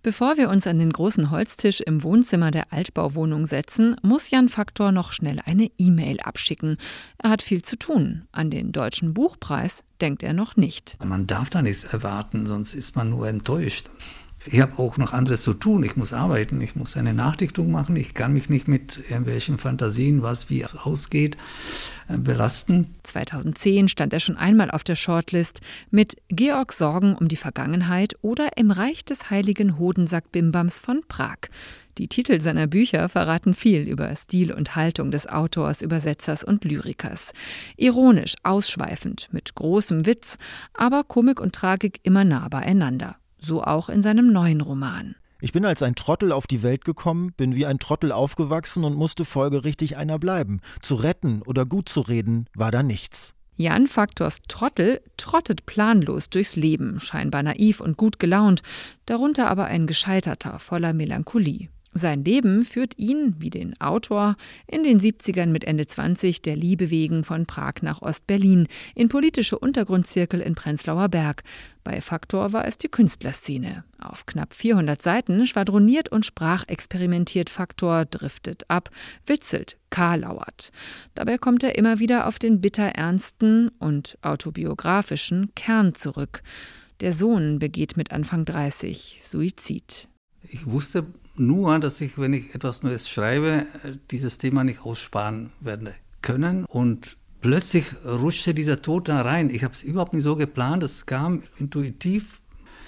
Bevor wir uns an den großen Holztisch im Wohnzimmer der Altbauwohnung setzen, muss Jan Faktor noch schnell eine E-Mail abschicken. Er hat viel zu tun. An den Deutschen Buchpreis denkt er noch nicht. Man darf da nichts erwarten, sonst ist man nur enttäuscht. Ich habe auch noch anderes zu tun. Ich muss arbeiten, ich muss eine Nachdichtung machen. Ich kann mich nicht mit irgendwelchen Fantasien, was wie ausgeht, belasten. 2010 stand er schon einmal auf der Shortlist mit Georg Sorgen um die Vergangenheit oder Im Reich des heiligen Hodensack-Bimbams von Prag. Die Titel seiner Bücher verraten viel über Stil und Haltung des Autors, Übersetzers und Lyrikers. Ironisch, ausschweifend, mit großem Witz, aber Komik und Tragik immer nah beieinander. So auch in seinem neuen Roman. Ich bin als ein Trottel auf die Welt gekommen, bin wie ein Trottel aufgewachsen und musste folgerichtig einer bleiben. Zu retten oder gut zu reden war da nichts. Jan Faktors Trottel trottet planlos durchs Leben, scheinbar naiv und gut gelaunt, darunter aber ein Gescheiterter voller Melancholie. Sein Leben führt ihn, wie den Autor, in den 70ern mit Ende 20 der Liebe wegen von Prag nach Ost-Berlin, in politische Untergrundzirkel in Prenzlauer Berg. Bei Faktor war es die Künstlerszene. Auf knapp 400 Seiten schwadroniert und sprachexperimentiert Faktor, driftet ab, witzelt, karlauert. Dabei kommt er immer wieder auf den bitterernsten und autobiografischen Kern zurück. Der Sohn begeht mit Anfang 30 Suizid. Ich wusste nur, dass ich, wenn ich etwas Neues schreibe, dieses Thema nicht aussparen werde können. Und plötzlich rutschte dieser Tod da rein. Ich habe es überhaupt nicht so geplant, es kam intuitiv.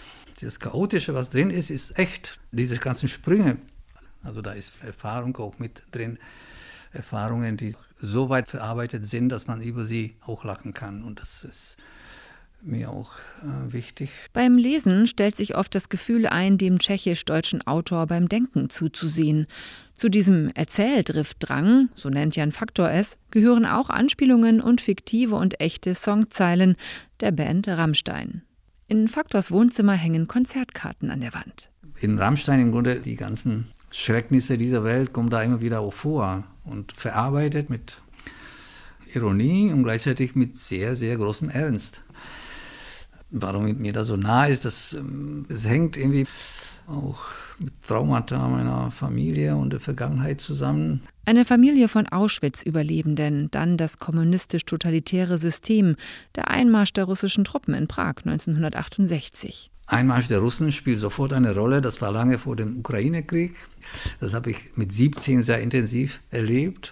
Das Chaotische, was drin ist, ist echt. Diese ganzen Sprünge, also da ist Erfahrung auch mit drin. Erfahrungen, die so weit verarbeitet sind, dass man über sie auch lachen kann. Und das ist mir auch wichtig. Beim Lesen stellt sich oft das Gefühl ein, dem tschechisch-deutschen Autor beim Denken zuzusehen. Zu diesem Erzähldriftdrang, so nennt Jan Faktor es, gehören auch Anspielungen und fiktive und echte Songzeilen der Band Rammstein. In Faktors Wohnzimmer hängen Konzertkarten an der Wand. In Rammstein im Grunde die ganzen Schrecknisse dieser Welt kommen da immer wieder auch vor und verarbeitet mit Ironie und gleichzeitig mit sehr, sehr großem Ernst. Warum mir das so nahe ist, das hängt irgendwie auch mit Traumata meiner Familie und der Vergangenheit zusammen. Eine Familie von Auschwitz-Überlebenden, dann das kommunistisch-totalitäre System, der Einmarsch der russischen Truppen in Prag 1968. Einmarsch der Russen spielt sofort eine Rolle, das war lange vor dem Ukraine-Krieg. Das habe ich mit 17 sehr intensiv erlebt.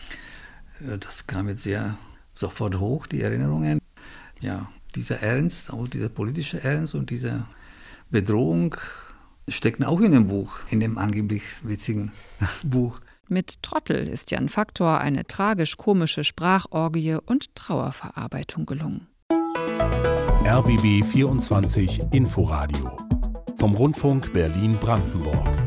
Das kam jetzt sehr sofort hoch, die Erinnerungen. Ja. Dieser Ernst, auch dieser politische Ernst und diese Bedrohung stecken auch in dem Buch, in dem angeblich witzigen Buch. Mit Trottel ist Jan Faktor eine tragisch-komische Sprachorgie und Trauerverarbeitung gelungen. RBB 24 Inforadio vom Rundfunk Berlin-Brandenburg.